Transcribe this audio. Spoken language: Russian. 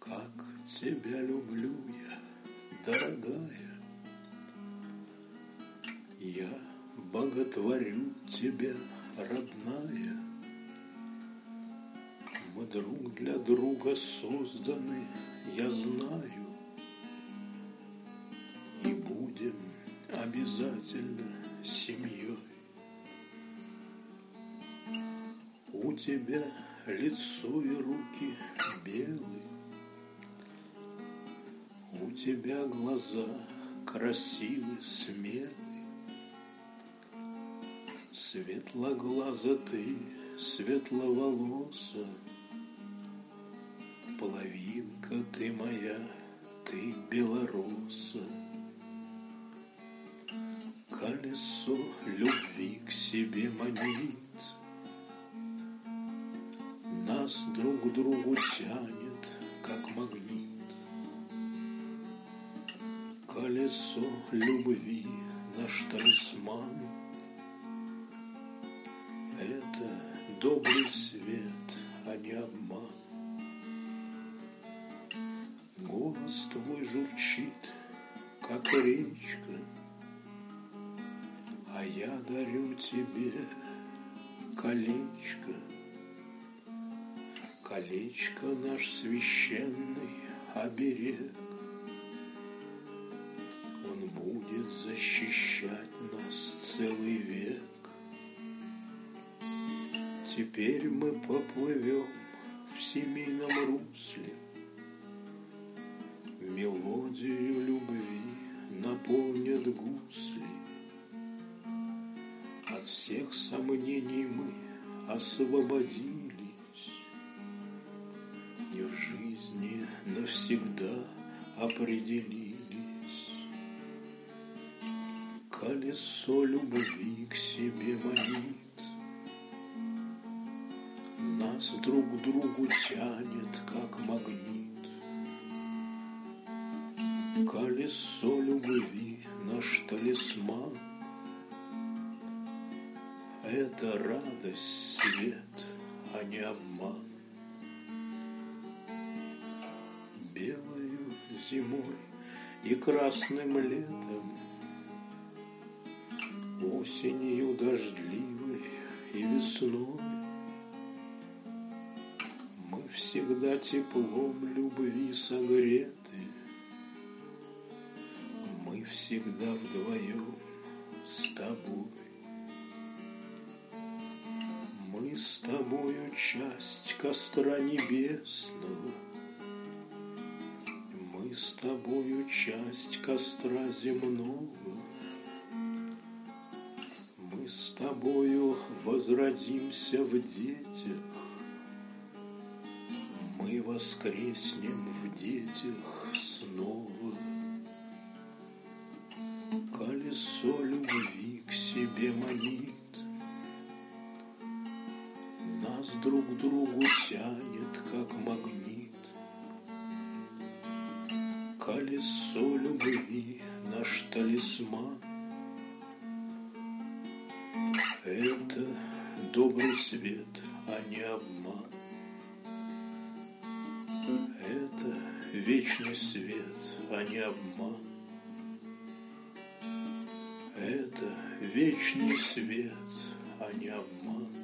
Как тебя люблю я, дорогая, я боготворю тебя, родная. Мы друг для друга созданы, я знаю, и будем обязательно семьей. У тебя лицо и руки белые, у тебя глаза красивы, смелые, светлоглаза ты, светловолоса, половинка ты моя, ты белороса. Колесо любви к себе манит, нас друг к другу тянет, как магнит. Колесо любви наш талисман, это добрый свет, а не обман. Голос твой журчит, как речка, а я дарю тебе колечко. Колечко наш священный оберег, он будет защищать нас целый век. Теперь мы поплывем в семейном русле, мелодию любви наполнят гусли. От всех сомнений мы освободились и в жизни навсегда определились. Колесо любви к себе манит, нас друг к другу тянет, как магнит. Колесо любви наш талисман, это радость, свет, а не обман. Белою зимой и красным летом, осенью дождливой и весной мы всегда теплом любви согреты. Мы всегда вдвоем с тобой. Мы с тобою часть костра небесного, мы с тобою часть костра земного. Мы с тобою возродимся в детях, мы воскреснем в детях снова. Колесо любви к себе манит, нас друг к другу тянет, как магнит. Колесо любви наш талисман, это добрый свет, а не обман. Это вечный свет, а не обман. Это вечный свет, а не обман.